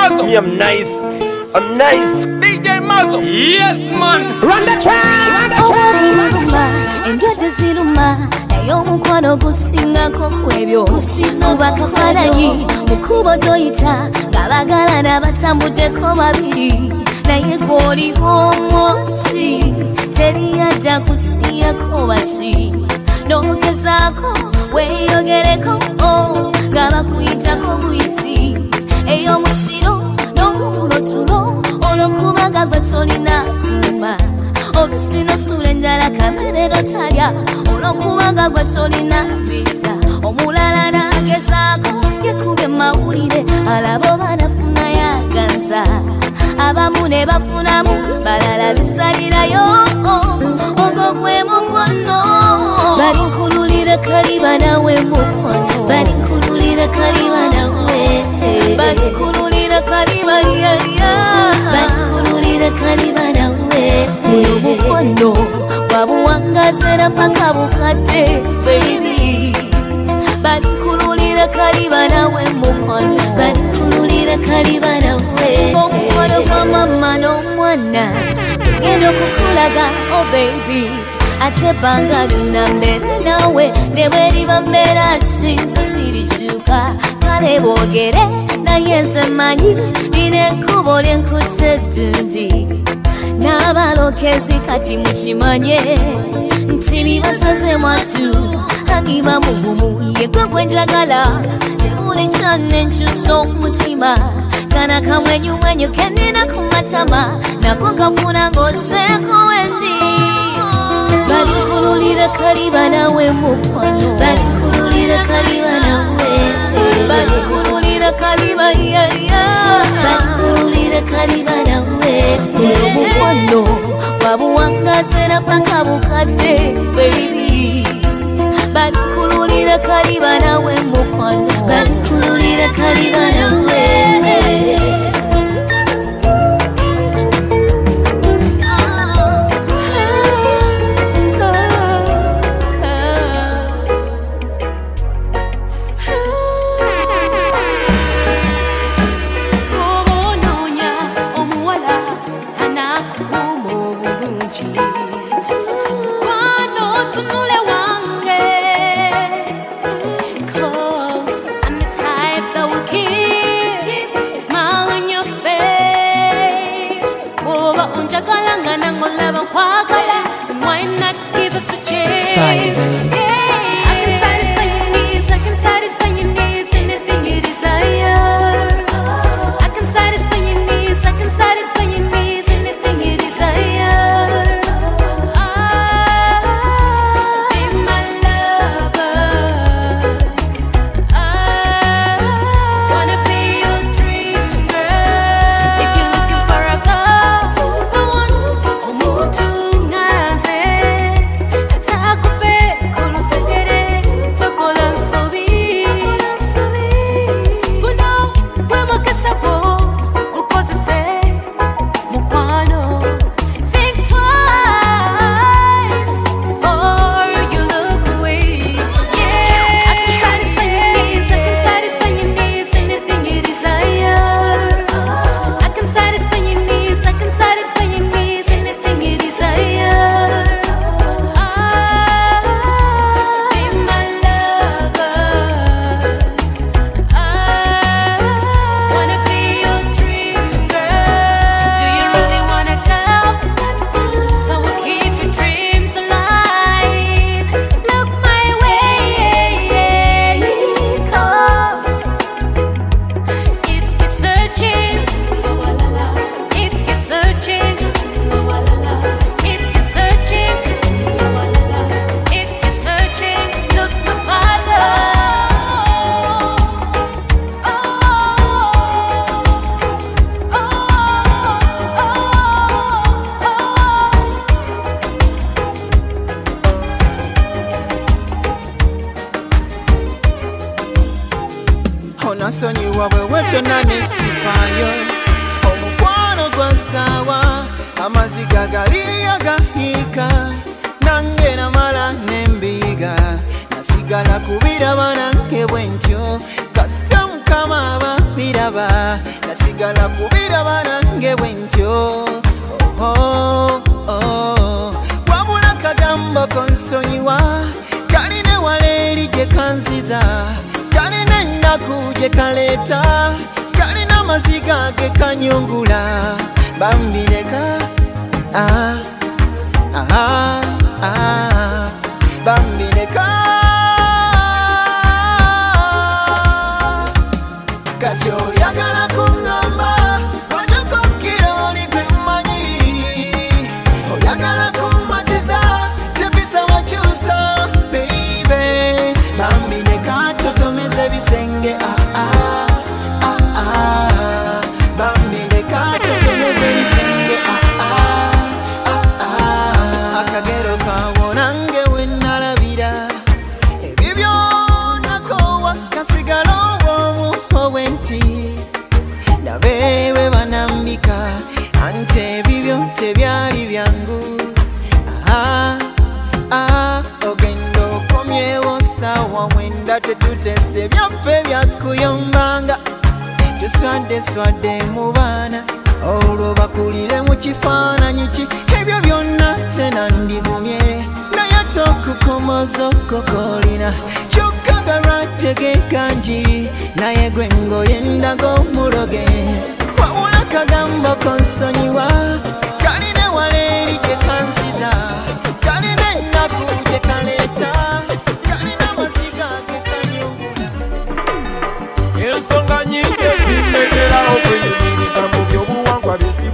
Mazo. Me, I'm nice. I'm nice. DJ Mazo. Yes, man. Run the track. Run the track. Enjoy ziruma. Nayo mukwano gusingako kwebyo. Kubakafaranyi. Mukubo toyita. Ngabagala nabatambuddeko babiri. Naye goli omwoti. Teriyadda kusiyako baki. Nogezaako weeyogereko. Ngabakuyitako buyisi. Eyo mukiro n'omulo tulo. Olokubaga gwe tolina kuma. Olusino sula enjala kamere notalya. Olokubaga gwe tolina vita. Omulala nagezaako yekube mawulire. Alabo banafuna yaganza. Abamu ne bafunamu balala bisalirayo. Ogwo gwe mukwano. Balinkululira kaliba nawe mukwano. Balinkululira kaliba nawe. Balinkululira kaliba lya. Balinkululira kaliba nawe. Muno mukwano wabuwangaze na paka bukadde baby. Balinkululira kaliba nawe mukwano. Balinkululira kaliba nawe. Omukwano kwa mama n'omwana tugenda okukulaga oh baby. Ate banga lunambere nawe nebweriba mbeera kinza sirikyuka. Kale boogere naye nze manyi lina ekkubo lyenkutte eddungi. N'abalokezi kati mukimanye nti bibasaze mwatu agiba mugumu ye gwe gwe njagala. Tebuli kyanenkyusa omutima. Kana kamwenyumwenyu kenina ku matama nako kafuna ng'oseeko wendi. Balinkululira kaliba nawe mukwano. Balinkululira kaliba nawe. Balinkululira kaliba yaya. Balinkululira kaliba nawe. Mukwano wabuwangaze na paka bukadde baby. Balinkululira kaliba nawe mukwano. Balinkululira kaliba nawe. Nasonyiwa bwe wetona nesifayo. Omukwano gwa ssaawa amaziga gali agahiika. Nange namala nembiga nasigala kubiraba nange bwentyo kasita mukama ababira biraba nasigala kubiraba nange bwentyo wabula kagambo konsonyiwa kaline waleeri gye kanziza kaline ennaku gye kaleeta kalina maziga ge kanyungula bambireka bambireka kati oyagala kuŋŋamba wajjako kiroli gwe mmanyi oyagala kummatiza kyepisa wakyusa beibe bambireka totomeza ebisenge bambireka totomeza ebisenge akagero kawonange wenalabira ebibyo nakowa kasigala obwenti nabewe banambika ante ebibyo tebyali byangu ogendo komyewo sawa mwenda tetutese byaffe byakuyombanga tuswadde mu baana olwo bakulire mu kifaananyi ki ebyo byonna tenandigumye naye tokukomoza okokolina kyokka galwategeka njiri naye gwe ngoyendaga omuloge wabula kagambo konsonyiwa kaline waleeri gye kanziza kaline ennaku gye kaleeta kalina maziga ge kanyungula ensonga nyingi ezinnetera okwenyumiriza mu byobuwangwa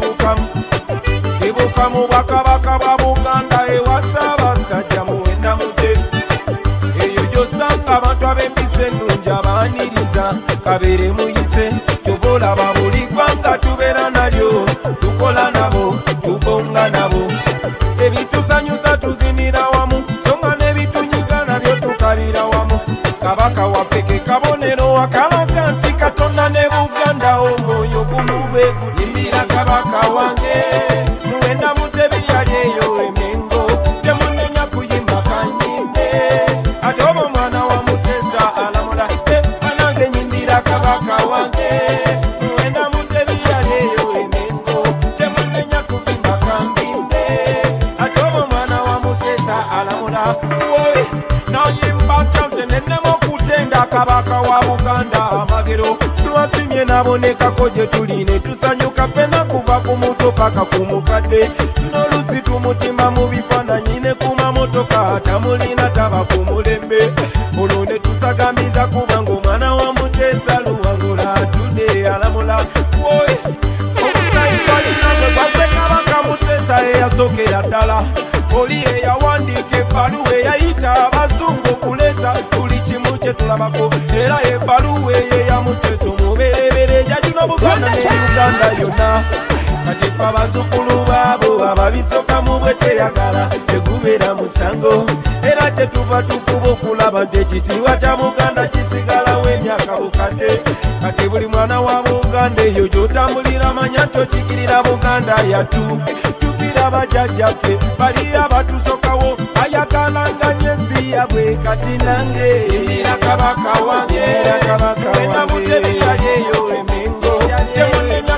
bisibuka mu bakabaka ba Buganda ewa Ssaabasajja Muwenda Mutebi eyo gy'osanga abantu ab'empisa ennungi abaaniriza kabeere muyise kyova olaba buli ggwanga tubeera nalyo tukola nabo tubonga nabo ebituzanyuza tuzinira wamu songa n'ebitunyiga nabyo tukalira wamu kabaka waffe ke kabonero akalaga nti Katonda ne Buganda omwoyo gumube gulimbira kabaka wange Muwenda Mutebi yali eyo emengo temunenya kuyimba kanyimbe ate obo mwana wa Mutesa alamula anange nyimbira kabaka wange Muwenda Mutebi yali eyo emengo temunenya kuyimba kanyimbe ate obo mwana wa Mutesa alamula wowe nayimba tanze nenemo kutenda kabaka wa Buganda amagero lwasimye nabonekako gye tuli ne tusanyuka ffenna kuva ku muto paka ku mukadde n'olusi tumutimba mu bifaananyi ne ku mamotoka tamulina taba ku mulembe olwo ne tusagambiza kuba ng'omwana wa Mutesa Luwangula atudde alamula wowe omusayi balina gwe baze kabaka Mutesa eyasookera ddala oli eyawandiika ebbaluwa eyayita abazungu okuleeta buli kimu kye tulabako era ebbaluwa eyo eya Mutesa omubereberye yajuna Buganda ne Uganda yonna kati ffe abazzukulu baabo ababisoka mu bwe teyagala tegubeera musango era kyetuva tufuba okulaba nti ekitiibwa kya Buganda kisigalawo emyaka bukadde kati buli mwana wa Buganda eyo gy'otambulira manya tokikirira Buganda yatu bajjajjaffe bali abatusokawo ayagalanga nyezi yabwe kati nange era kabaka wange Muwenda Mutebi yali eyo emengo temunenya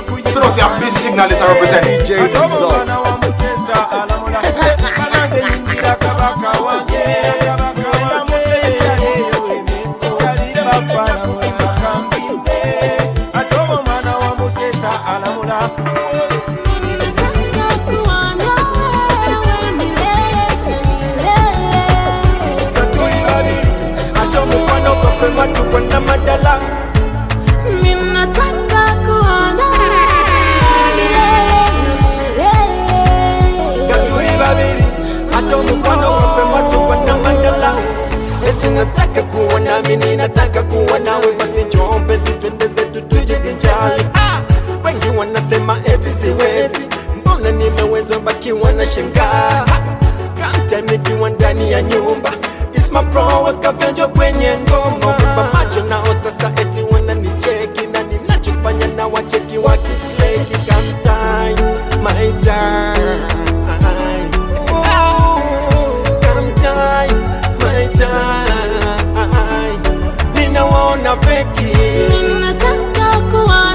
Mwana wa Mutesa alamula anange nyimbira kabaka wange Muwenda Mutebi yali eyo emengo bafalamula kambimbe ate obo mwana wa Mutesa alamula Matukwenda madala ninataka kuona Gatuli babiri Ato mukwano wape matukwenda madala Eti nataka kuona mini nataka kuona we basi njombe zitwende zetu tujivinjari Wengi wanasema eti siwezi Mbona nimeweza baki wanashangaa Kante nikiwa ndani ya nyumba It's my bro wakavenjo kwenye ngoma Wapa macho nao sasa eti wananicheki Na ninachofanya na wacheki wakisleki Come time, my time Come time, my time Ninawaona peki ninataka kuona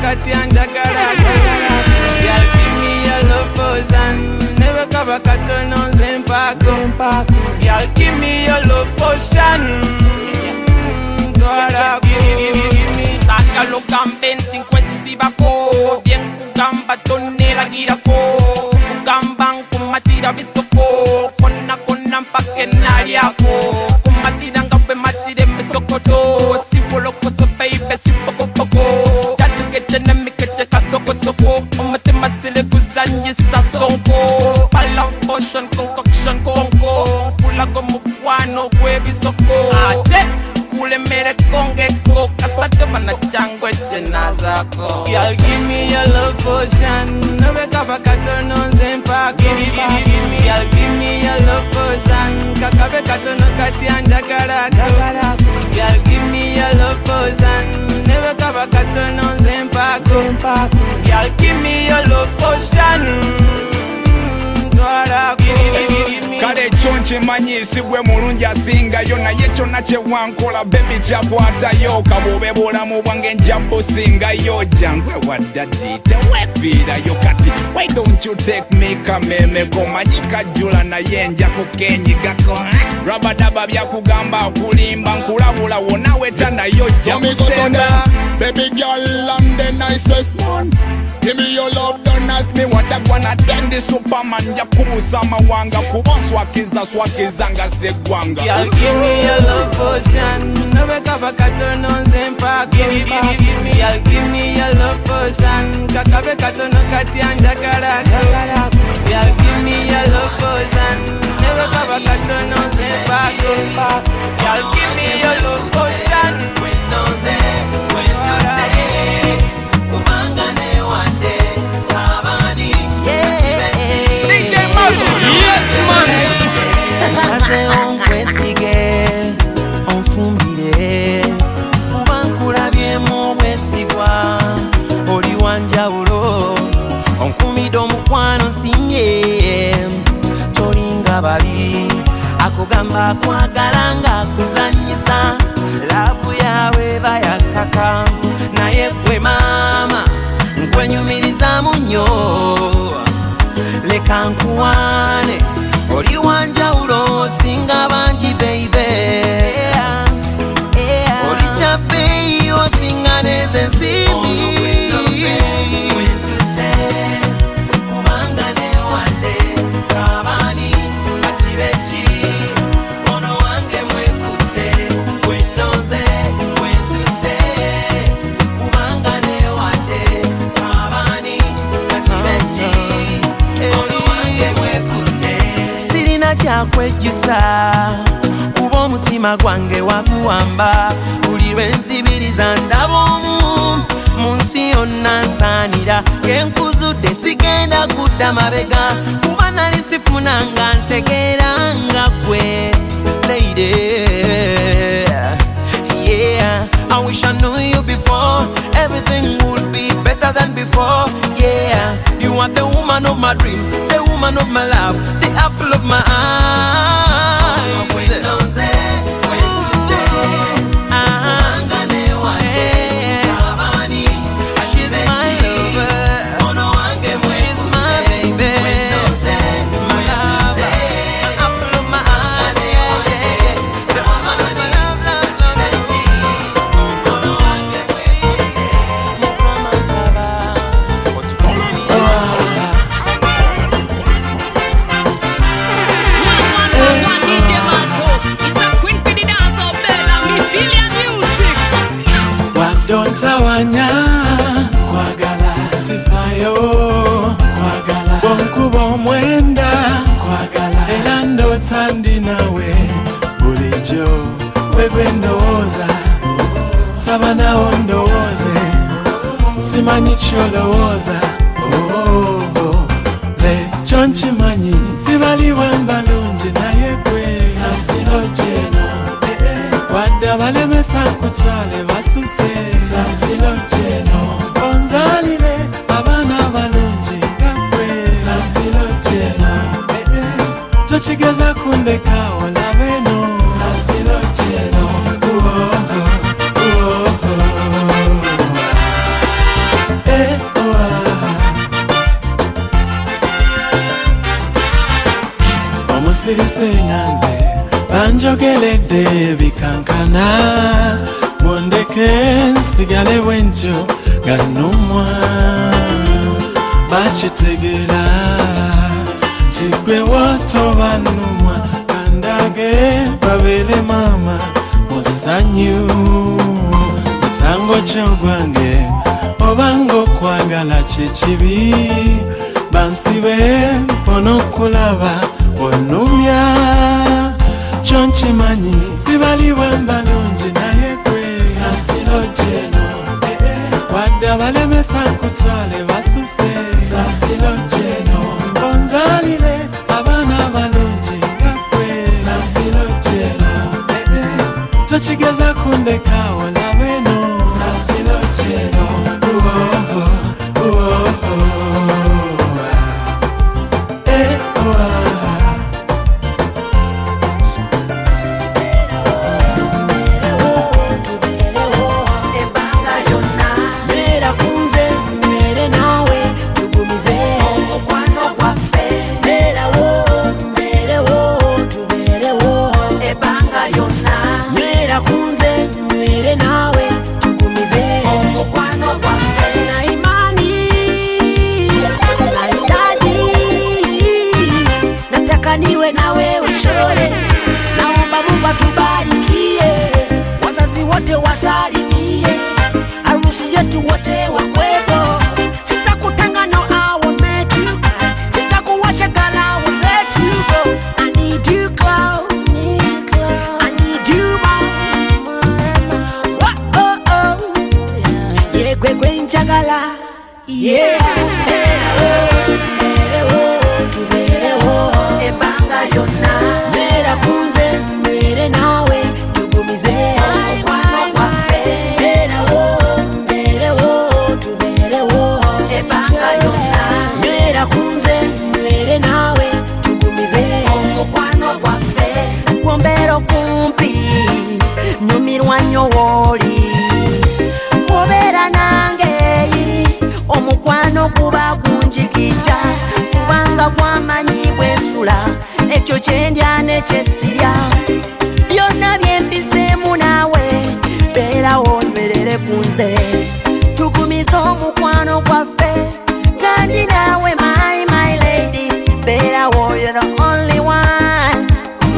kati anjagala. Girl, give me your love potion. Never cover katono zempako. Girl, give me your love potion. Give me. Sácalo campen sin cuesibako. Bien kugamba tonera girako. Kugamban kumatira bisoko. Kona mpakenaliako. Kumatira ngabe matire mesokoto. Sipoloko so baby sipokopoko. Jatu keche nemi keche kasoko soko. Omate masile kuzanyisa sonko. Palang potion concoction konko. Pula como guano kwebi soko. Kule mere konge ko kasate bana changwe jenazako. Girl, give me your love potion. No be kaba katono zempako. Girl, give me your love potion. Kakabe katono kati anjagala. Girl, give me your love potion. Never kaba katono zempako. Girl, give me your love potion. Kale chonche manyisi bwe mulungi asingayo naye kyonna kye wankola bebi kyakwatayo kabobe bulamu bwange nja busingayo jangwe waddaddi tewefiirayo kati why don't you take me kameme komanyi kajjula naye nja kukenyigako rabadaba byakugamba okulimba nkulabula wonna wetanayo jja musenda. Baby girl, I'm the nicest man. Give me your love, don't ask me what I wanna tell the Superman. Yakubusa mawanga, kubanswakiza swakiza nga segwanga. Girl, give me your love potion. No be kaba katono zempako. Girl, give me your love potion. Kakabe katono kati anjagala. Girl, give me your love potion. Never kaba katono zempako. Girl, give me your love potion. Nsaze onkwesige onfumbire kuba nkulabyemu obwesigwa oli wanjawulo onkumidde omukwano nsinye tolinga bali akugamba akwagala nga akuzanyisa laavu yawe bayakaka naye gwe maama nkwenyumirizamu nnyo leka nkuwane oli wanjawulo singa bangi baby oli kyabbeeyi osinga neze ensimbi kubanga newadde kabani bakibeki ono wange mwekutte wenonze wentute kubanga newadde kabani bakibeki ono wange mwekutte sirina kyakwejjusa kuba omutima gwange waguwamba buli lwe nzibiriza ndaba omu mu nsi yonna nsaanira kenkuzudde sigenda kudda mabega kuba nali sifunanga ntegeera nga ggwe lady. Yeah, I wish I knew you before. Everything would be better than before. Yeah, you are the woman of my dream, the woman of my love, the apple of my eye. She's my lover. She's my baby. My lover. My apple of my eye. The woman of my love, love, Tawanya kwagala sifayo kwagala bonkuba omwenda kwagala era ndota ndi nawe bulijjo wegwe ndowooza saba nawo ndowooze simanyi kyolowooza nze kyo nkimanyi sibaliwe mbalungi naye gwe sasiro jeno wadde abalemesa nkutwale basuse sasiro jeno onzalire abaana abalungi nga gwe sasiro jeno tokigeza kundeka olabeno sasiro jeno sirisenganze banjogeledde bikankana bondeke nsigale bwentyo ganumwa bakitegera tigwe wotoba numwa kandage babere mama musanyu musango kyogwange obango kwagala kyekibi bansibe mpono kulaba onumya kyonkimanyi sibaliwe mbalungi naye gwe sasilo jeno wadde abalemesa nkutwale basuse sasilo jeno onzalire abaana balungi nga gwe sasilo jeno tokigeza kundeka olabeno sasilo jeno niwe na wewe shore, naomba Mungu atubarikie, wazazi wote wasalimie, harusi yetu wote wakwepo, sitakutanga no I won't let you cry, sitakuacha girl I won't let you go, I need you close, I need you more, oh oh oh, yeah gwe njagala, yeah. Woli obera nange omukwano kuba kunjigija kubanga kwamanyi bwensula ekyo kyendya nekyesirya byonna byembiseemu naawe beerawo nywerere kunze tugumiza omukwano gwaffe kandi naawe my lady beerawo you're the only one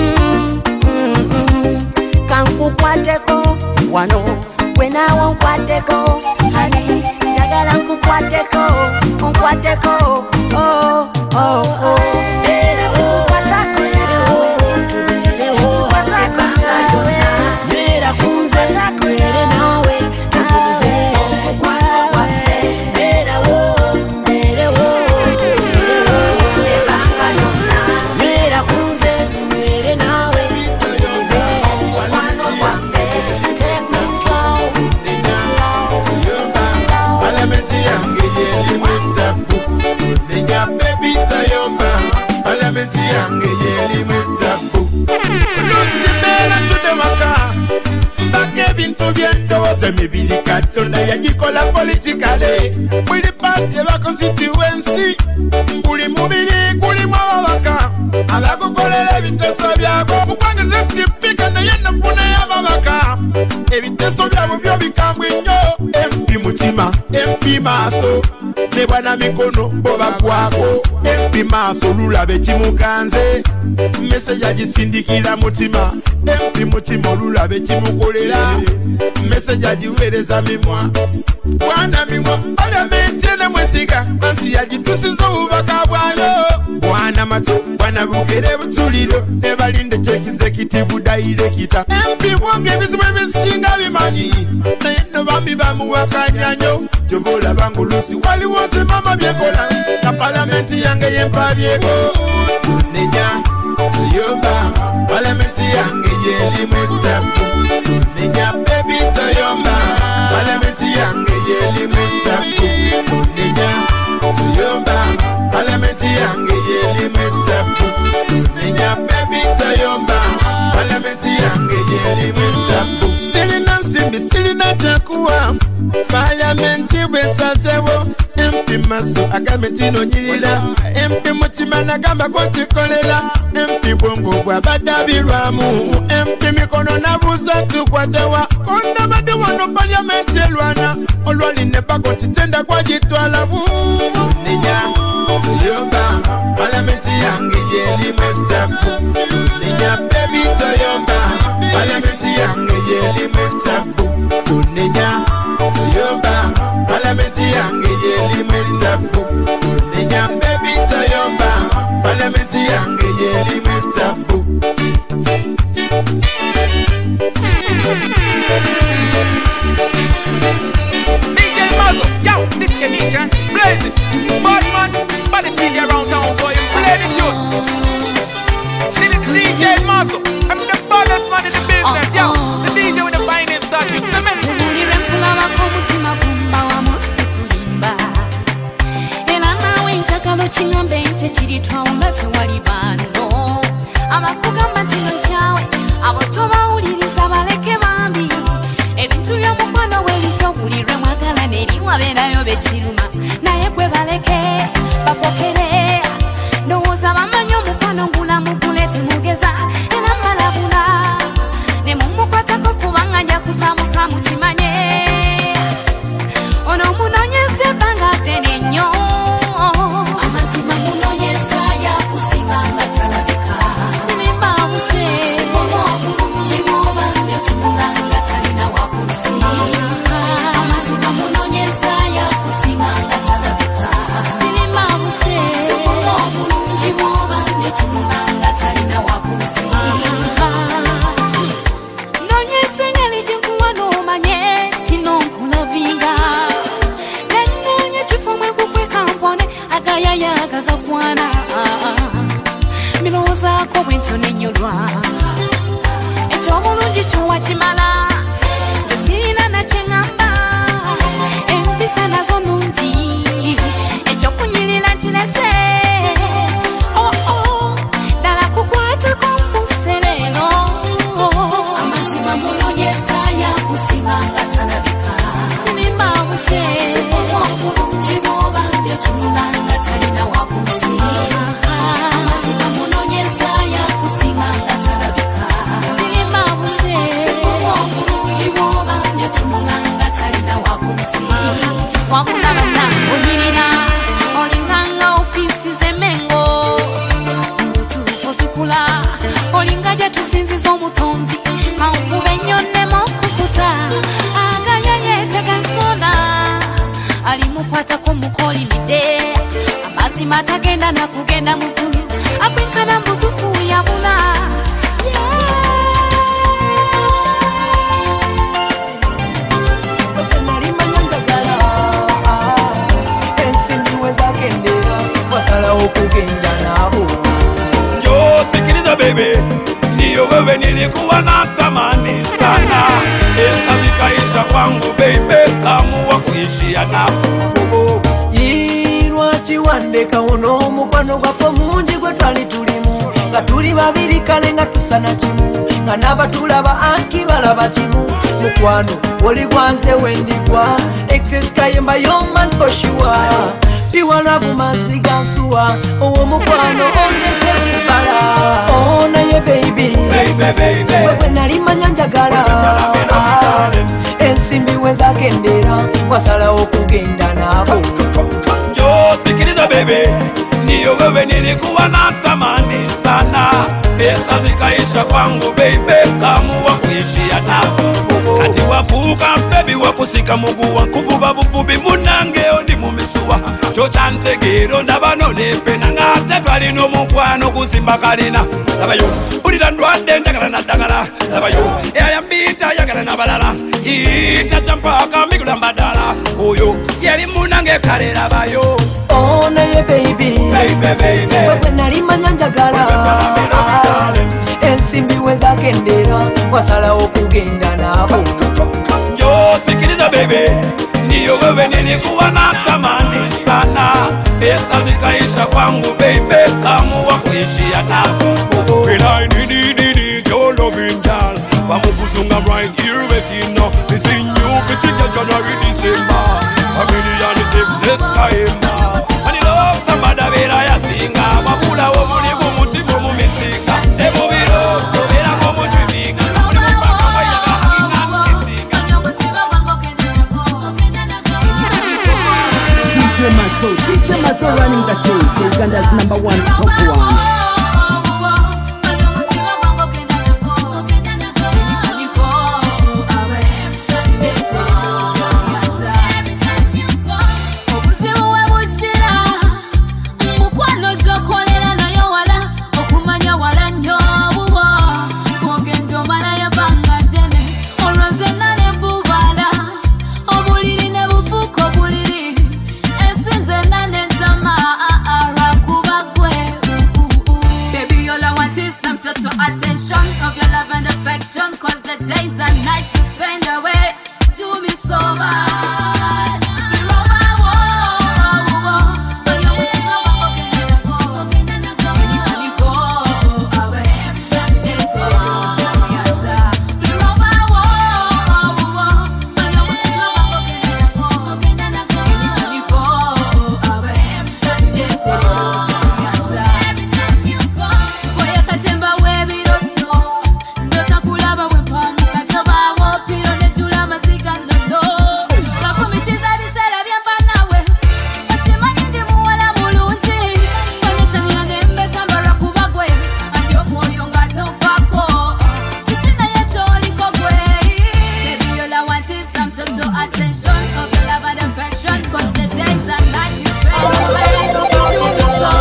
kankukwateko wano wenawo nkwateko hani njagala nkukwateko nkwateko oh oh oh beerawo kwatako tubeerewo kwatako beera kunze beere nawe tukuze omukwano beerawo beerewo ebanga lyonna beera kunze beere nawe tukuze omukwano gwaffe. Mibili katonda yagikola politikale buli party eba constituency buli mubiri gulimu ababaka abagukolera ebiteeso byabo mukwange sipika naye nafuna y'ababaka ebiteeso byabo byo bikambwe nnyo MP mutima MP maaso ne bwana mikono bo bakwako MP maaso lulabe kimukanze message agisindikira mutima MP mutima lulabe kimukolera message agiweereza mimwa bwana mimwa parliament ene mwesiga anti yagitusiza obubaka bwayo bwana matu bwana bugere butuliro ebalinde executive director MP bwange ebizibu ebisinga bimanyi naye no bambi bamuwakanyanyo jovola bangulusi waliwo zimama byekola na parliament yange yempabyeko tunenya tuyomba parliament yange yelimu etapu tunenya baby tuyomba parliament yange yelimu etapu tunenya tuyomba parliament yange yelimu etapu tunenya baby tuyomba parliament yange yelimu etapu silina nsimbi silina kyakuwa parliament bwetazewo MP maso agamenti no nyirira MP mutima nagamba kotikolera MP bwongo bwabadabirwamu MP mikono nabuza tukwatewa konda bade wano parliament elwana olwali nebako titenda kwa jitwala ninya toyomba parliament yange yeli metafu ninya baby toyomba parliament yange yeli metafu ninya toyomba parliament yange yeli metafu ninya baby toyomba parliament yange yeli metafu DJ Mazo, yo, this condition, blaze it. Badman, but it's DJ around town for you, play the tune. DJ Mazo, I'm the baddest man in the business, yo. The DJ with the finest touch, you see me? Chingambe nte chiri twaunga tewali bando abakugamba ntino kyawe abo tobawuliriza baleke bambi ebintu by'omukwano webitobulirwe mwagala neriwa beerayo bekiruma naye gwe baleke bakokere ndowooza bamanyi omukwano ngulamu gulete mugeza era malabula ne mumukwatako kubanga nja kutamuka mukimanye ono munonyeze ebbanga ddene nnyo ekyobulungi kyowakimala zesirina nakyengamba empisa nazo nungi ekyokunyirira kirese ddala kukwatako musereno amazima munonyesa yakusinga nga talabika sinimba buse obulungi bwoba byotunula nga talina wakunsi amazima munonyesa yakusinga nga talabika sinimba buse obulungi bwoba byotunula nga talina wakunsi wakulabana onyirira olinganga ofisi z'Emengo otukula olinga gye tusinziza omutonzi kankube nnyo nnema okukuta agayayetega nsona alimukwatako mukolimidde amazima tagenda nakugenda mukulu akwinkana mbutufu yabula okugenda nabo jo sikiliza bebe ndiyo wewe nilikuwa na tamani sana pesa zikaisha kwangu bebe kaamua kuishia nabo lwaki wandeka ono omukwano gwaffe mungi gwe twali tulimu nga tuli babiri kale nga tusana kimu nga n'abatulaba anki balaba kimu mukwano oli gwanze wendigwa excess kayemba yoman for sure piwalabu masiga nsuwa owo mukwano onyeze kubala onaye baby wewe nalimanya njagala ensimbi wezagendera wasalawo okugenda nabo jo sikiliza bebe ndiyo wewe nilikuwa na tamani sana pesa zikaisha kwangu bebe kaamua kuishia nabo kati wafuka bebi wakusika mugu wankuvuba bufubi munange ondi mumisuwa kyokyantegeero ndabano nepena ngate twalina omukwano kuzimba kalina labayo ulira ndwadde njagala naddagala labayo eyayambita yagala nabalala ita kyampaka mbigula mbadala oyo yali munange kale labayo onaye baby wewe nalimanya njagala ensimbi wezagendera wasalawo okugenda nabo jo sikiliza bebe ndiyo wewe nilikuwa na tamani sana pesa zikaisha kwangu bebe kaamua kuishia nabo when I need your loving girl wamukuzunga right here waiting now this in you between January December a million excess time and you love somebody vera ya Uganda's #1 top one. Attention of your love and affection, cause the days and nights you spend away do me so bad. You're on my wall, but you're with me, anytime you go away, she did it, you're on my wall, but you're with me, anytime you go away, she did it. Attention of your love and affection, cause the days and nights you spend away do me so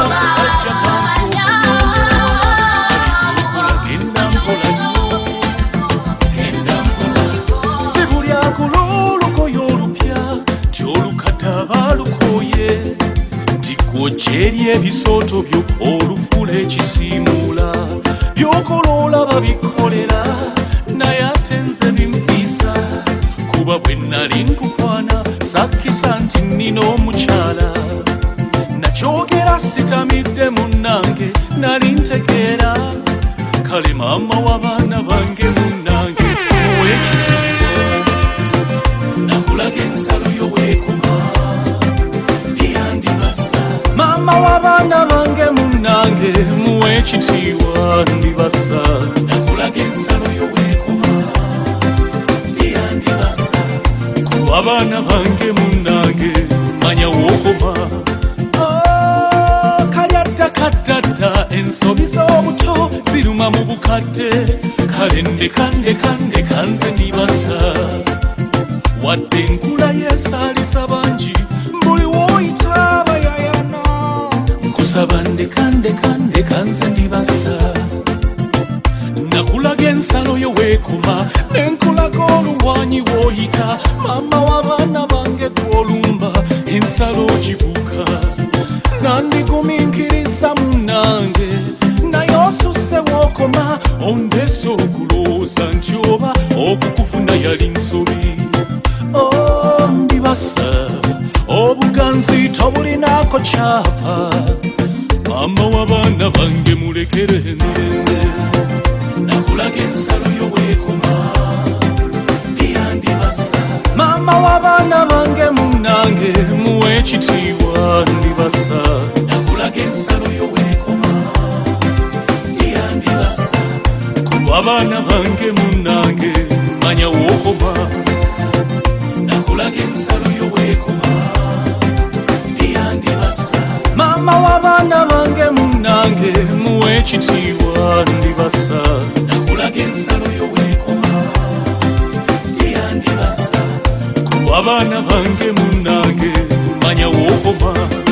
bad. Sibulya kululuko y'olupya tyolukataba lukoye tikwojjerya ebisooto byo olufula ekisiimuula byokola olaba bikolera naye ate nze bimpiisa kuba bwe nali nkukwana sakkisa nti nnina omukyala nakyogera sitamidde munnange nali ntegeera kale maama w'abaana bange munnange ow'ekitiibwa nakulaga ensalo yo weekoma ndiyandibasa maama w'abaana bange munnange muw'ekitiibwa ndibasa nakulaga ensalo yo weekoma ndiyandibasa abaana bange munnange manya wookoma kalyaddakaddadda ensobi z'obuto ziruma mu bukadde kale ndekandeka nze ndibasa wadde enkula yeesaalisa bangi buli w'oyita bayayana nkusaba ndekandeka nze ndibasa nakulaga ensalo yo weekoma nenkulaga oluwanyi w'oyita maama w'abaana bange gw'olumba ensalo gibuka nandigumiikiriza munnange naye osusse w'okoma ondeese okulowooza nti oba okukufuna yali nsobi ndibasa obuganzi tobulinako kyapa maama w'abaana bange mulekere emirembe nakulaga ensalo yo weekoma ndiyandibasa maama w'abaana bange munnange muw'ekitiibwa ndibasa nakulaga ensalo yo weekoma ndiyandibasa kulw'abaana bange munnange manya wookoma nakulaga ensalo yo weekoma ndiyandibasa maama w'abaana bange munnange muw'ekitiibwa ndibasa nakulaga ensalo yo weekoma ndiyandibasa kulw'abaana bange munnange manya wookoma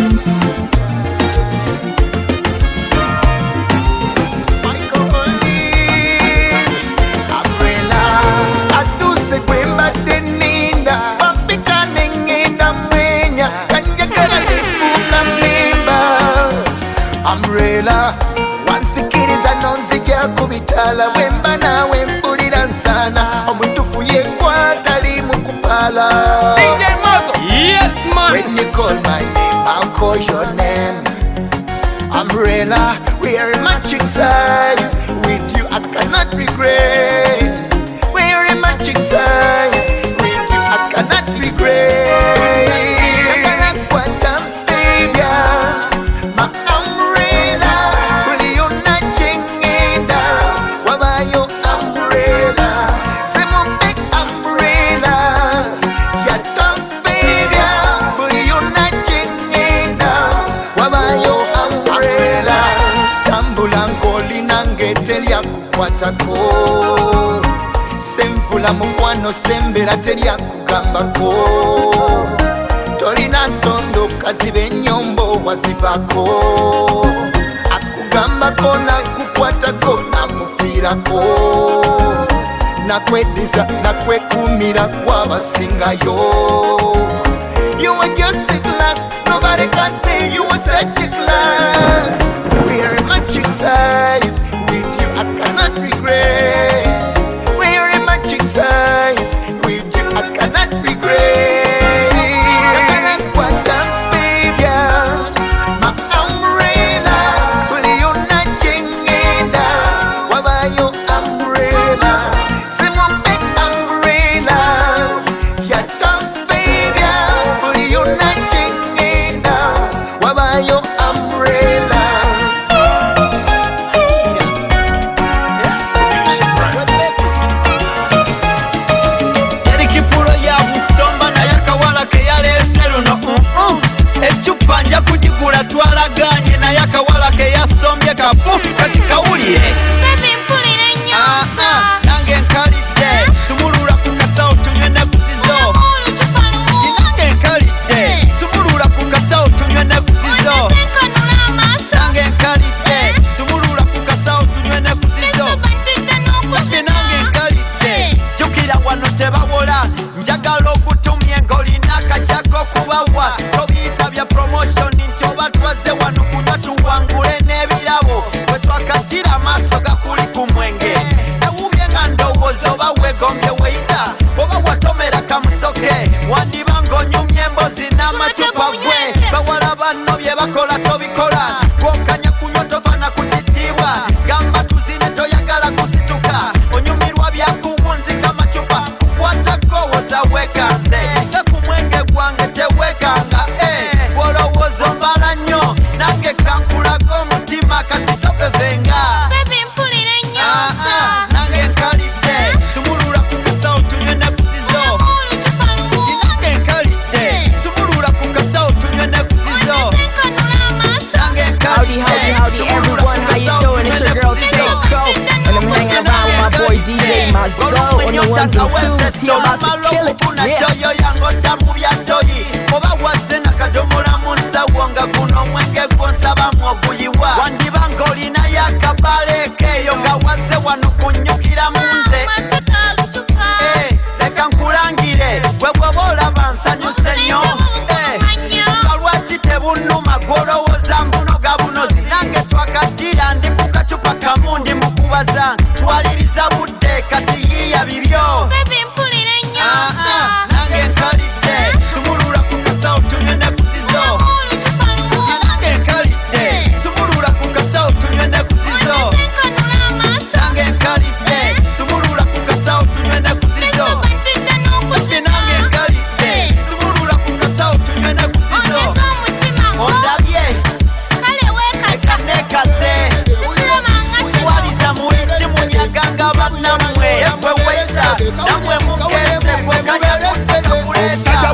wansikiriza nonzija kubitala bwemba nawe mpulira nsana omutufu yekwata limu kupala Yes, man. When you call my name, I'll call your name. Umbrella, we are a matching size. With you, I cannot regret. We are a matching size. With you, I cannot regret. Yo wange teryakukwatako semvula mukwano sembera teryakugambako tolina ntondo kaziba ennyombo wazibako akugambako nakukwatako namufiirako nakwediza nakwekumira kwabasingayo. You are just a class, nobody can tell you are such a class. We are matching size, with you I cannot regret. We are matching size, with you I cannot regret. Banja kujigula twalaganye naye akawala ke yasombye kafu kati kawulire baby mpulire nyota nange nkalidde sumulula ku kasawo tunywe ne kuzizo nange nkalidde sumulula ku kasawo tunywe ne kuzizo nange nkalidde sumulula ku kasawo tunywe ne kuzizo nange nkalidde jukira wano tebawola njagala okutumye ng'olina akajako kubawa promotion nchoba twaze wano kunywa tuwangule n'ebirabo bwe twakatira amaaso gakuli ku mwenge ewubye nga ndowooza oba weegombye weyita oba watomera kamusoke wandiba ng'onyumya embozi n'amacupa gwe bawala banno bye bakola tobikola gwokanya kunywa tova na kutitiibwa gamba tuzine toyagala kusituka onyumirwa byakuwunzika amacupa kukwatako woza weekanze nga ku mwenge gwange teweekanga nange kankulaga omutima kati tobevenga baby mpulire nyota nange nkalidde sumulula ku kasawo tunywe ne kuzizo nange nkalidde sumulula ku kasawo tunywe ne kuzizo nange nkalidde sumulula ku kasawo tunywe ne kuzizo and I'm hanging around with my boy DJ Mazo on the ones and twos. He about to kill it. Wandiba ng'olina yakabale keyo nga wazze wano kunnyukira mu nze leka nkulangire gwe bw'oba olaba nsanyuse nnyo nga lwaki tebunnuma gw'olowooza mbunoga bunozi nange twakaddira ndi ku kacupa kamu ndi mu kubaza twaliriza budde kati yiya bibyo nange nkalidde sumulula ku kasawo tunywe ne kuzizo nange nkalidde sumulula ku kasawo tunywe ne kuzizo nange nkalidde sumulula ku kasawo tunywe ne kuzizo nange nkalidde sumulula ku kasawo tunywe ne kuzizo ondabye ekanekaze waliza muiti munyaganga bannamwe gwe weta namwe mukese gwe kanyakutteka kuleta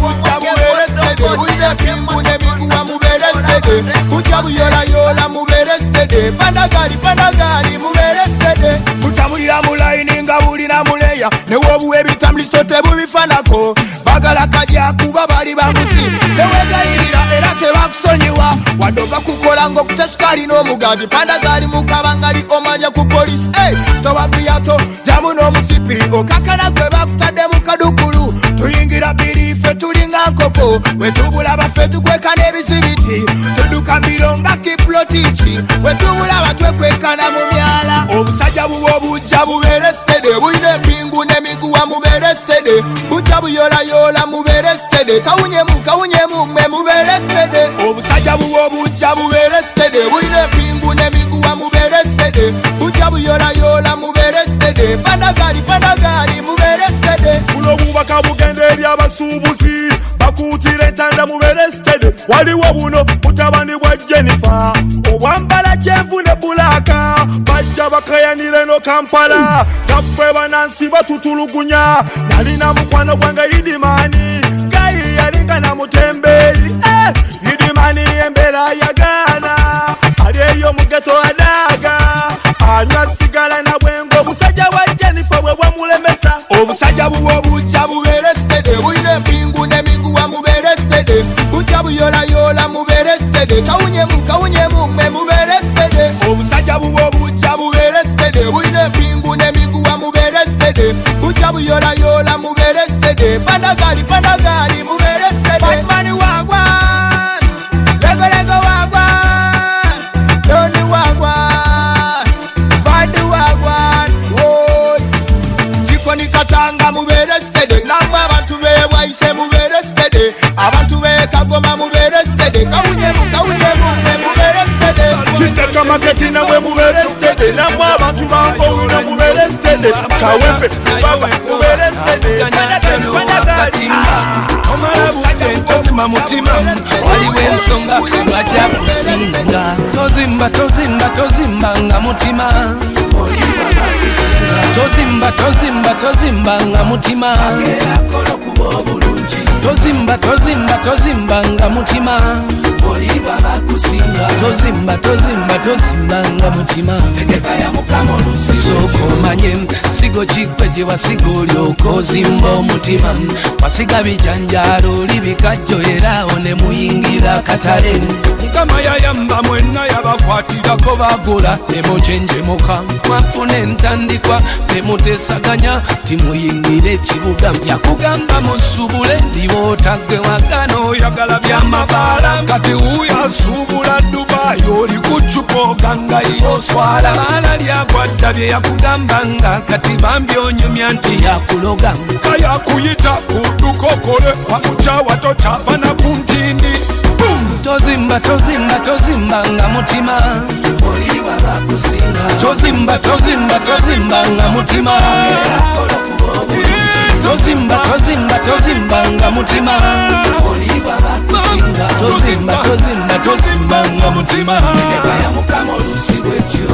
kuja buyola mubere stede pandagali mubere stede kutamulira mulayini nga bulina muleya newobuwa ebitambuliso tebubifanako bagala kajja kuba bali bamusi newegayirira era tebakusonyiwa wadoga kukola ng'okutesukali n'omugabi pandagali mukabangali omanja ku polisi towaviyato jamu n'omusipi okakana gwe bakutadde mu kadukulu tuyingira birife tulinga nkoko wetubulaba ffe tukwekana ebizibiti tuduka mbiro nga kiplotichi wetubulaba twekwekana mu myala obusajja buba obujja bubeere stede bulina empingu n'emiguwa mubeere stede bujja buyola mubeere stede kawunyemu mwe mubeere stede obusajja buba obujja bubeere stede bulina empingu n'emiguwa mubeere stede bujja buyola mubeere stede pandagali mubeere stede buno bubaka bugenda eri abasuubuzi bakuutira entanda mubeere stede waliwo buno butabani bwa Jennifer obwambala kyenvu ne bulaka bajja bakayanire no Kampala gaffe banansi batutulugunya nalina mukwano gwange Idimani gayi yalinga na mutembeyi Idimani embeera yagaana ali eyo mu geto adaga obusajja buwo bujja bubeere stede buyina empingu n'emiguwa mubeere stede bujja buyolayola mubeere stede kawunyemu mwe mubeere stede obusajja buwo bujja bubeere stede buyina empingu n'emiguwa mubeere stede bujja buyolayola mubeere stede pandagali mubeere stede batmani wagwan lego wagwan doni wagwan fadi wagwan chikoni katanga mubeere stede namwe abantu bebwaise mubeere stede abantu bekagoma mubeere stede kawunyemu mubeere stede kiseka maketi namwe mubeere stede namwe abantu bankowuna mubeere stede kawefe baba mubeere stede omala budde ntozimba mutima waliwo ensonga lwaki akusinga tozimba nga mutima tozimba nga mutima tozimba nga mutima tozimba nga mutima sooka omanye sigo kikwe gye wasiga olyoka ozimba omutima wasiga bijanjalo oli bikajjo era one muyingira katale mukama yayamba mwenna yabakwatirako bagula nemujenjemuka mwafuna entandikwa nemutesaganya timuyingire ekibuga yakugamba musubule ndibootagwe wagana oyagala byamabaala kati wuyo asubula Dubai oli kucupa ogangayira oswala baala lyagwadda bye yakugambanga kati bambi onyumya nti yakuloga kayakuyita kudukokole wakukyawa totava na ku ntindi tozimba nga mutima oliba bakusinga tozimba nga mutima tozimba nga mutima oliba bakusinga tozimba nga mutima ya mukama olusi bwetyo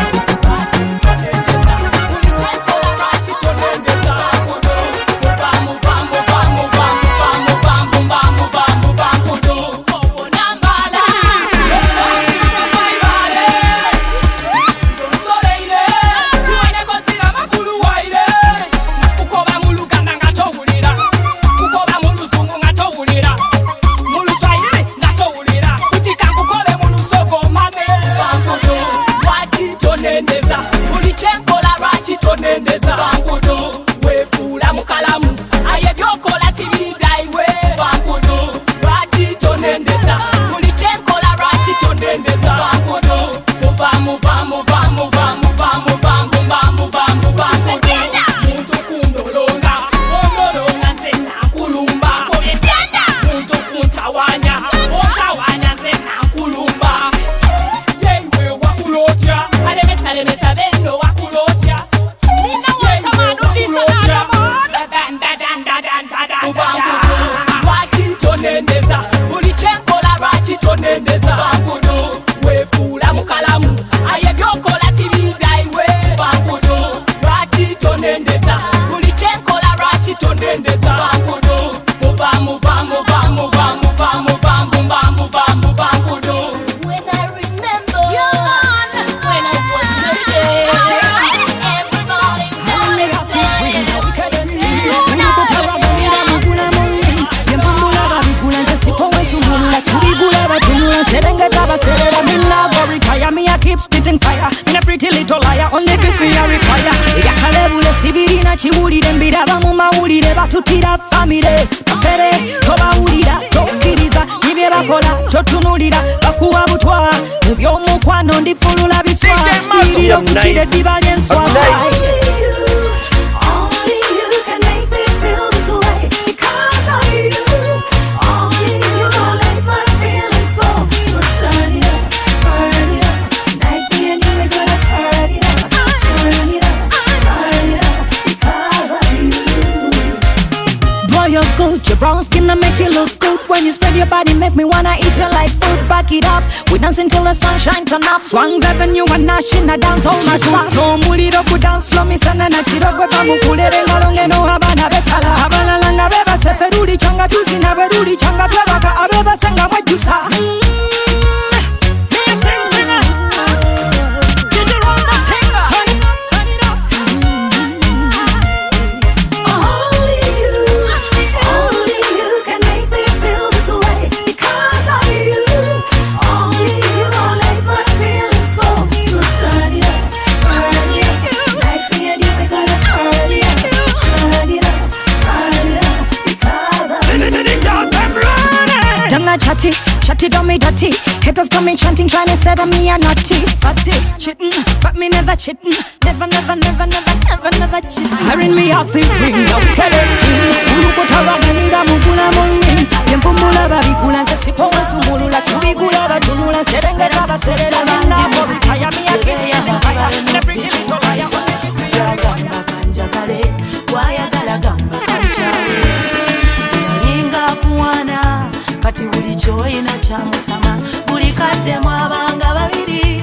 kiwulire mbiraba mu mawulire batutira famire mafere tobawulira tokkiriza nibye bakola totunulira bakuwa butwa mu by'omukwano ndifulula biswa iriro kukire dibanye enswasa Your brown skin that make you look good. When you spread your body, make me wanna eat you like food. Back it up, we dancing till the sunshine turn up. Swans Avenue and Nash in a dance hall my shop. No muliro ku dance floor, me sana na chirogwe pamukulere ngalonge no habana betala. Habana langa beba seferuli changa tuzi na beruli changa twebaka abeba senga mwejusa. Did you run that thing up? Turn it up. haters coming chanting, trying to say that me a naughty. Fatty, cheating, but me never cheating. Never cheating. Hiring me off the ring, the wickedest king. Ulukotara ganinga mugula mongi. Yempumbula babikula nzesipo wansumulula. Kubigula batunula serengeta baserera manambo. Bisaya mi against the fire. Everything is over. Gamba kanjakale, wayagala gamba kanchawe. Yalinga kuwana, kati buli choina cha mutama. Buli kate mwabanga babiri.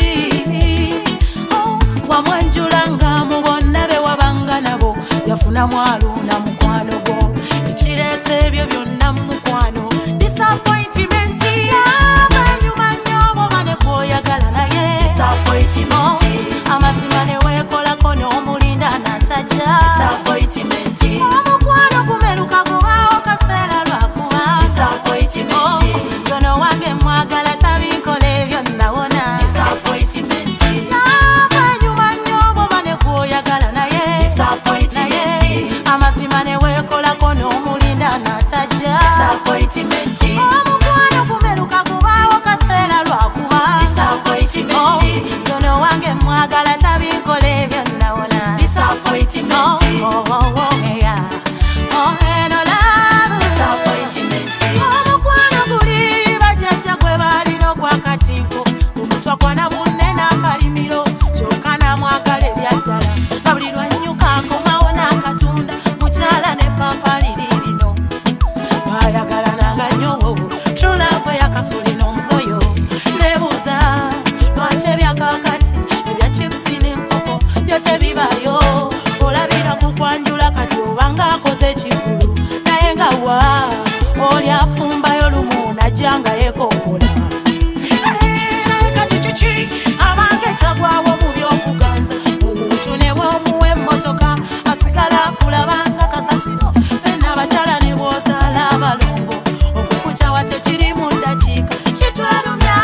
Wamwanjulanga mubonna be wabanga nabo. Yafuna mwalu na mukwano go. Ichirese ebyo byonna mukwano. Disappointment abanyuma nyobo bane koyagala naye. Disappointment amasimane wekola kono omulinda nataja. Disappointment omukwano kumeruka kubawo kaseera lwakuba. Disappointment zono wange mwagala tabikole ebyo nawona. Disappointment abanyuma nyobo bane koyagala naye. Disappointment amasimane wekola kono omulinda nataja. Disappointment omukwano kumeruka kubawo kaseera lwakuba. Disappointment zono wange mwagala tabikole ebyo nawona. Disappointment yeah. No love. Disappointment omukwano guli bajjajja gwe balina okwakatiko. Omutwa kwana munne n'akalimiro kyokka namwagala ebyaddala. Buli lwannyuka akomawo n'akatunda mukyala ne pampa liri lino. Bayagalanga nnyo true love yakasuli n'omugoyo. Nebuuza lwaki ebyakakati ebya chipsi n'enkoko byo tebibayo. Olabira kukwanjula kati obanga akoze ekikulu naye nga wa oli afumbayo lumu najjanga yekokola. Naye kati kiki abange kyagwawo mu by'okuganza. Omuntu ne bw'omuwa emmotoka asigala akulabanga kasasiro. Fenna abakyala ne bw'ozaala abalongo okukukyawa tekiri mu ddakiika. Kitwalumya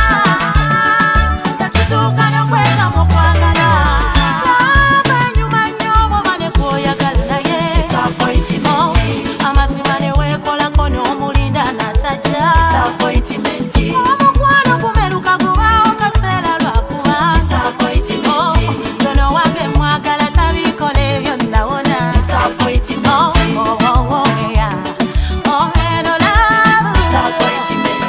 yatutuuka n'okweza mu kwagala. Abanyuma nnyo bo bane koyagala naye. Disappointment amazima ne weekolako n'omulinda nataja. Disappointment omukwano kumeruka gubawo kaseera lwakuba. Disappointment zono wange mwagala tabikola ebyo nawona. Disappointment yeah. No love. Disappointment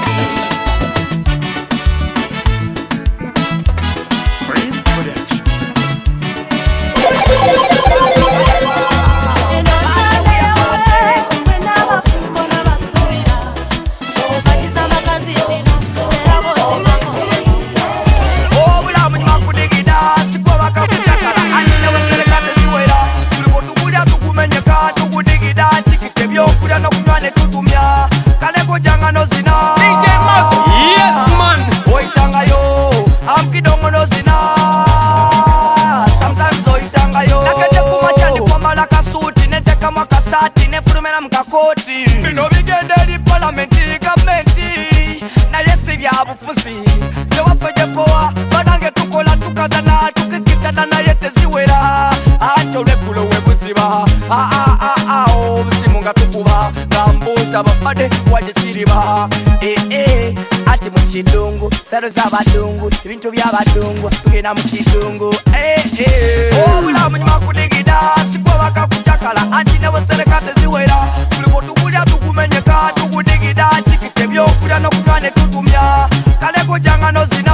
obulamu nyuma kudigida sikwa bakakutakala anine wesereka teziwera. Tuliko tukulya tukumenyeka tukudigida chikite byokulya n'okunywa ne tutumya. Kale gojanga nozina yes man oyitangayo amkidongo nozina. Sometimes oyitangayo nakete kumacha ndi kwambala kasuti netekamu akasati nefulumira mukakoti. Bino bigenda eri palamenti gavumenti naye si bya bufuzi. Tewaffe gyepowa banange tukola tukazana tukikitana naye teziwera. Ate olweggulo webuziba obusimu nga tukuba nga mbuuza bafadde waje kiriba. Ati mu kidungu salo z'abadungu ebintu by'abadungu tugenda mu kidungu. Obulamu nyuma kudigida sikwa bakakutakala anti ne wesereka teziwera. Tuliko tukulya tukumenyeka tukudigida chikite byokulya n'okunywa ne tutumya. Kale gojanga nozina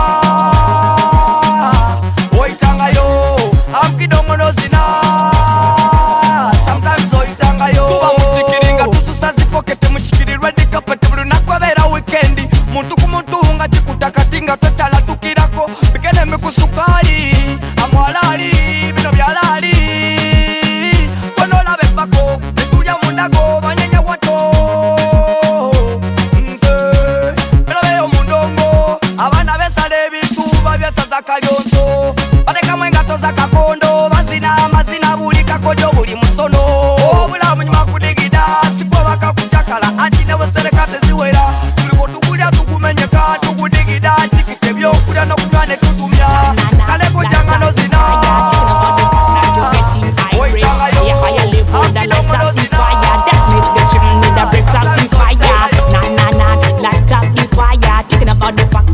oyitangayo amkidongo nozina. Sometimes oyitangayo tuba mutikiringa tususa zipokete mukikirirwe dikapete buli lunaku abeera weekendi. Muntu ku muntu nga kikutakati nga twetala tukirako bigene mikusukali amwalali bino byalali. Konolaba ebbako netulya mundago banyenya wato. Birabeyo mundongo abaana besala ebintu babyesaza kalyonso. Batekamu engato za kakondo bazina amazina buli kakojo buli musono. Obulamu nyuma kudigida sikwa bakakutakala anti ne wesereka teziwera. Tuliko tukulya tukumenyeka tukudigida chikite byokulya n'okunywa ne tutumya. Kale gojanga nozina oyitangayo amkidongo nozina. That makes the chimney that breaks out the fire. Light up the fire. Talking about the fact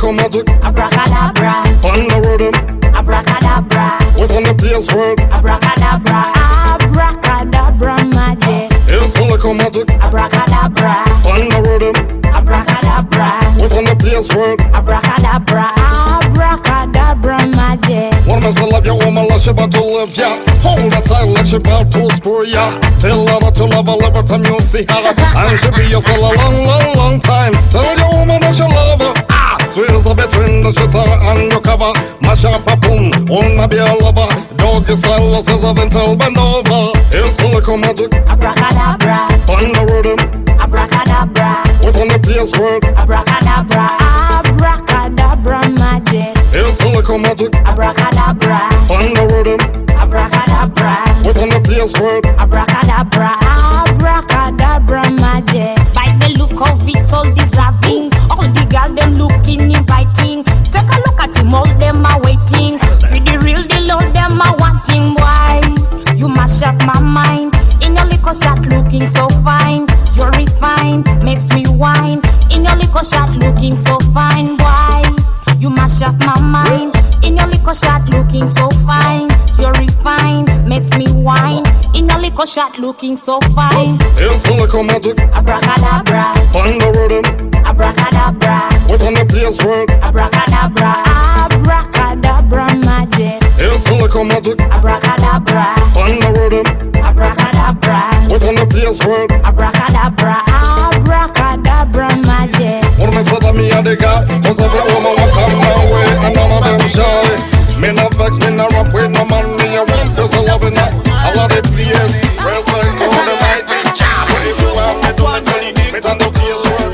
little magic. Abracadabra. On the rhythm. Abracadabra. What on the PS word? Abracadabra. Abracadabra magic. It's a little magic. Abracadabra. On the rhythm. Abracadabra. What on the PS word? Abracadabra. Abracadabra magic. One must love your woman, let she about to live, yeah. Hold her tight, let she about to screw ya. Tell her that you love her, every time you see her. And she be your for a long, long, long time. Tell your woman that you love her. Sweet as a between the shit undercover. Mash up a boom, wanna be a lover. Doggy style, says of until bend over. It's a little magic. Abracadabra. On the rhythm. Abracadabra. What on the PS word? Abracadabra. Abracadabra magic. It's a little magic. Abracadabra. On the rhythm. Abracadabra. What on the PS word? Abracadabra. Abracadabra magic. By the look of it, all deserving. All the girls them looking inviting. Take a look at him, all them are waiting. For the real deal, all them are wanting. Why? You mash up my mind. In your liquor shot looking so fine. You're refined, makes me whine. In your liquor shot looking so fine. Why? You mash up my mind. In your liquor shot looking so fine. You're refined, makes me whine. In your liquor shot looking so fine. It's a little magic. Abracadabra. On the rhythm. Abracadabra. What on the PS word? Abracadabra. Abracadabra magic. It's a little magic. Abracadabra. On the rhythm. Abracadabra. What on the PS word? Abracadabra. Abracadabra magic. What me say to me a the guy? Cause every woman will come my way and none of them shy. Me not vex, me not rap with no man. Me a want just a loving that. I love the PS. Respect to the mighty. But if you want me to me turn me turn the PS word.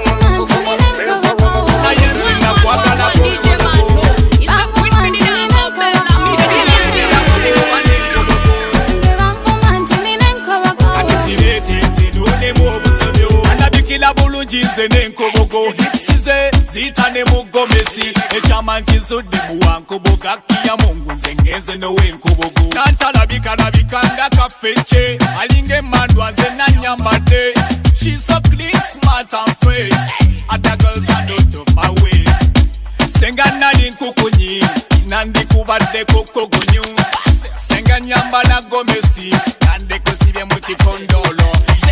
Nze nenkobogo hipsize zita ne mugomesi echama nkizudde muwankoboga kiya mungu nze ngeze nowenkobogo nantalabika kafeche alinge mandwa nze nanyambadde. She's so clean, smart and fresh. Other girls are not of my way. Senga nali nkukunyi nandikubadde kokogonyu. Senga nyambala gomesi nandekosibye mu kikondolo.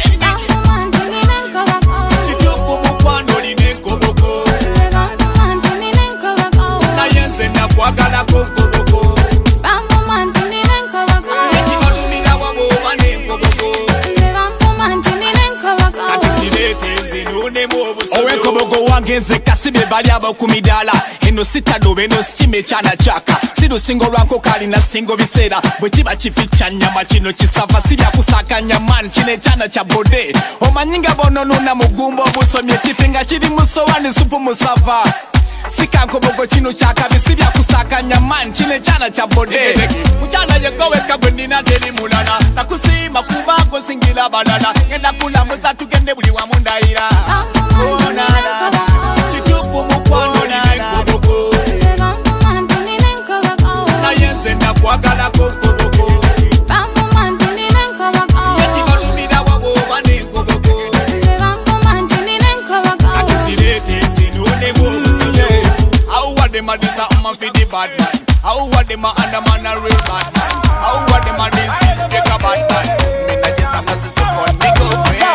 Kwagala kokoboko bamvuma ntinire nkoboko ekibalumira waboba n'enkoboko bamvuma ntinire nkoboko kati sirete nzinunemu obusobo owenkoboko wange nze kasibye bali abo ku midaala eno sitadoba eno sitima ekyana kyaka sirusinga olwankoka alina singo biseera bwe kiba kifi kya nnyama kino kisava sirya kusakanya mani kino ekyana kya bode omanyi nga bononuna mugumba obusomye kifi nga kiri mu sowani supu musava sikankobogo kino kyakabisi byakusakanya mani kino ekyana kya bode mukyana yegoweka bwe nina teri mulala nakusiima kubago singira balala genda kulamuza tugende buli wamu ndayira kituufu mukwano ninenkobogo naye nze nakwagala konkoboko yekibalumira waboba n'enkobogo kati sirete nzinunemu obusobo. How are them a this a for the bad man? How are them a underman a real bad man? How are them a this is break a bad man? Me not just a massive support me go for ya.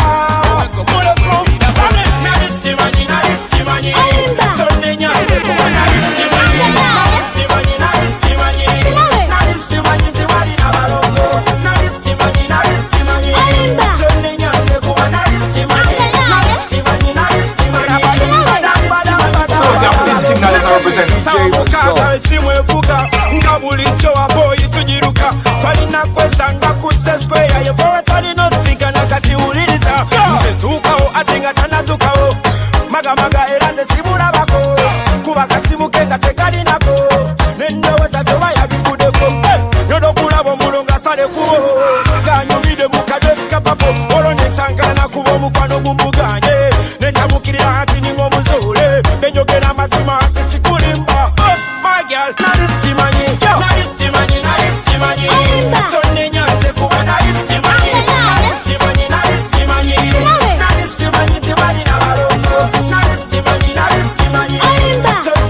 simwevuga nga bulijjo waboyi tugiruka twalina kwesanga ku square yefowe twalina osigana kati wuliriza nze tuukawo ate nga tanatukawo magamaga era nze simulabako kuba kasimu ke nga tekalinako nendoweza vyoba yabivudeko yodokulaba omulo nga salekuwo ganyumide mukadesikapapo olwo nekyangana kuba omukwano gumuganye nenjamukirira ati ninga omuzuule benjogera amazima sisikulimba my girl, now this Timani, now this Timani, now this Timani. Sunday night, they come now this Timani, now this Timani, now this Timani, now this Timani, Timani na baroto, now this Timani, now this Timani.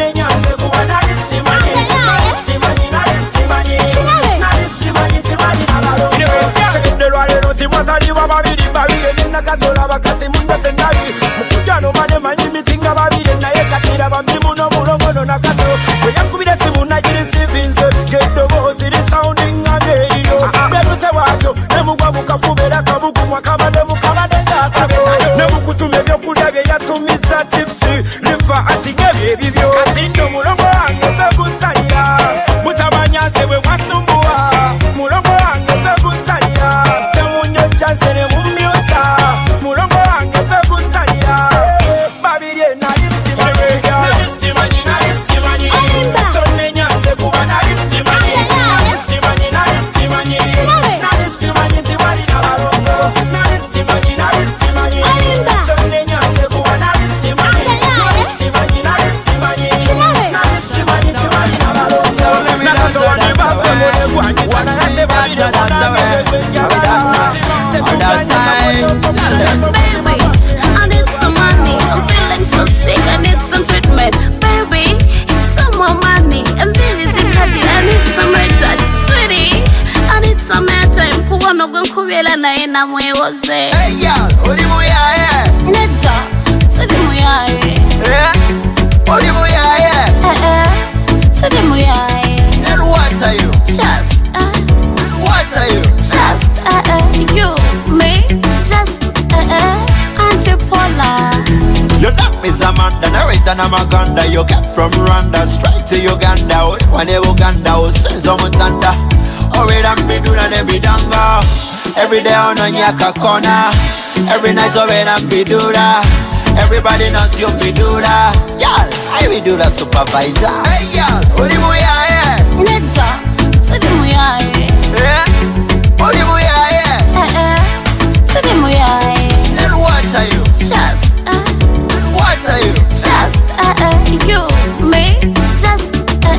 nakazola bakati munda senali mukujano mane manyi mitinga babire naye katira bamimu no mulongono nakato yakubira simu najiri sivinze gendo bozi ri sounding agayo bebuse wato nemugwa mukafubera kabuku mwakabade mukabade ngakabe nemukutume byokulya bye yatumiza tipsi limfa atigebye bibyo katindo mulongo wange takusalira mutamanyaze we wasumbuwa mulongo wange takusalira temunyo chansene mumyosa mulongo wange takusalira babirye na istimanya na istimanya na istimanya tonne nyanze kuba na istimanya na istimanya na istimanya na istimanya tiwali na barongo na istimanya na istimanya tonne nyanze kuba na istimanya na istimanya na istimanya na istimanya tiwali na barongo na katowani babwe mone kwanyisa na yate babire Baby, I need some money. I'm feeling so sick. I need some treatment. Baby, some more money. I'm feeling sick. I need some retouch, sweetie. I need some airtime. Kuwa no gun kubela na ina mwewoze. Hey girl, uri muyaye. Neta, sidi muyaye. Uri muyaye. Sidi muyaye. And what are you? Just, what are you? Just, you, me, just, anti-polar. You knock me Zamanda, narrator na Maganda. You get from Rwanda straight to Uganda. One Uganda, who says Omutanda. Ori dambi dula ne bidanga. Every day on Nyaka corner. Every night over dambi dula. Everybody knows you bidula. Girl, I will do the supervisor. Hey girl, uri muyaye. Neta, sidi muyaye. Uri muyaye. Sidi muyaye. Then what are you? Just, what are you? Just, you, me, just,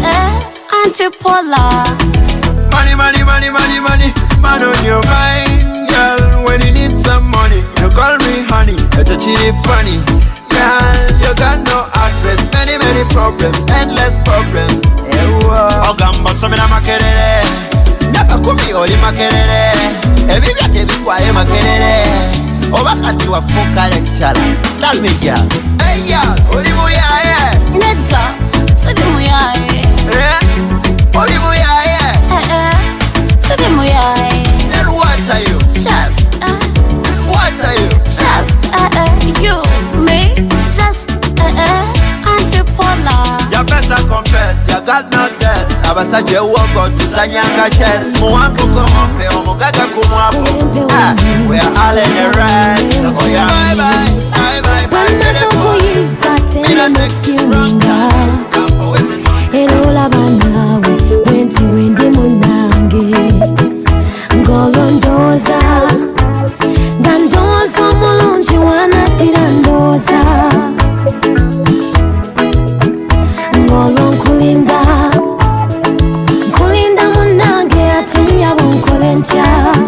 anti-polar. Money, money, money, money, money, man on your mind, girl. When you need some money, you call me honey. It's a chili funny, girl. You got no address, many, many problems, endless problems. Ogamba somina makerere, nyaka kumi oli makerere. Ebi byate bikwaye makerere. Obakati wafuka lecturer. Tell me, girl. Hey, girl, uri muyaye. Neta, sidi muyaye. Uri muyaye. Sidi muyaye. Then what are you? Just, what are you? Just, you, me, just, anti-polar. You better confess, you got no test. Abasaje woko tuzanyanga chess. Muwambu kumompe, omugaga kumwapo. We are all in the rest. Oh yeah. Bye bye, bye bye, bye. Mina tekisinga erola banawe wenti wendi munange ngolondoza ndandoza mulungi wanatira ndoza ngolo nkulinda munange atinyabo nkole ntya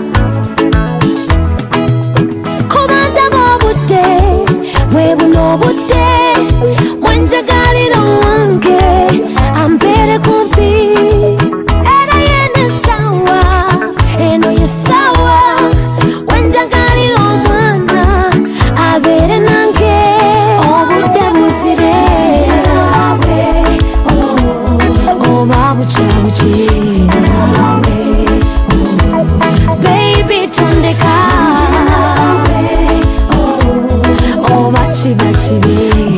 kubanda bobudde bwebuno budde mwenjagaliro wange ambere kumpi era yene sawa eno ye sawa wenjagaliro omwana abere nange obudde buzire oba bukyabukye baby tondeka oba kiba kibi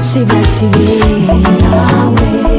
chiba chige nawe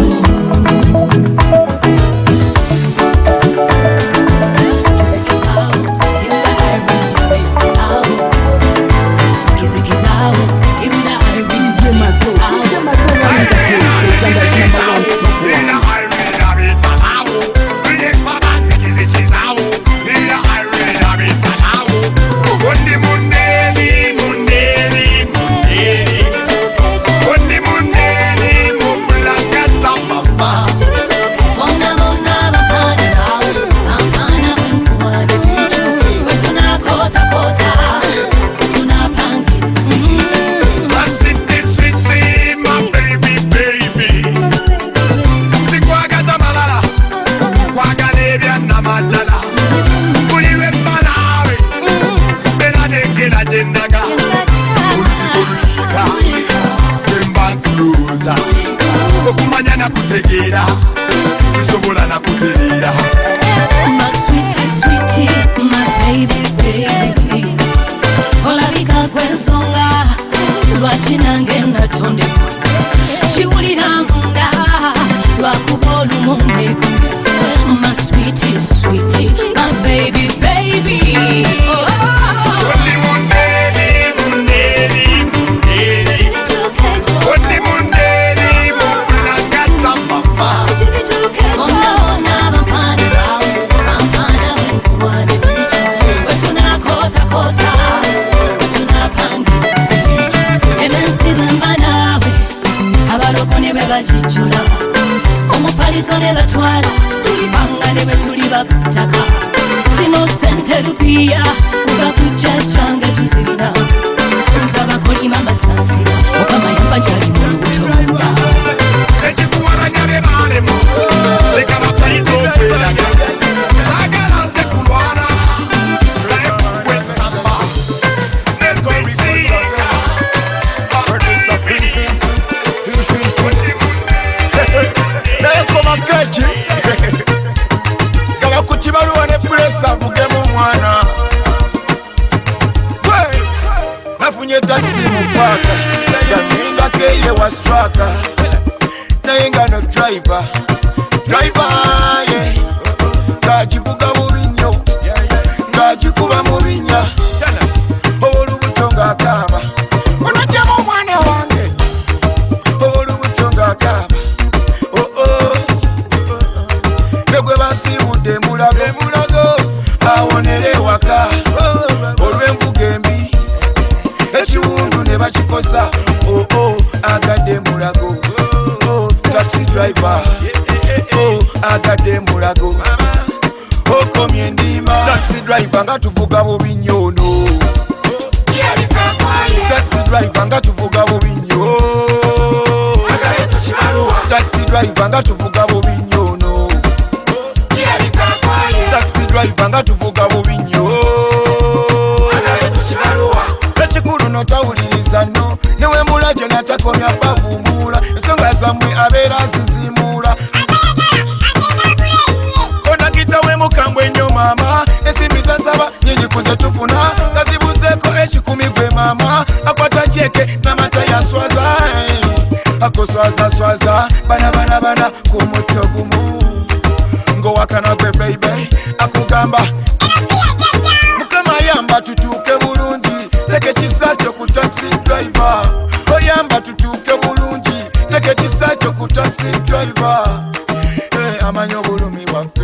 swaza bana kumutogumu ngo wakana kwe baby akugamba mukama yamba tutuke bulungi teke kisacho ku taxi driver oyamba tutuke bulungi teke kisacho ku taxi driver amanyo bulumi wa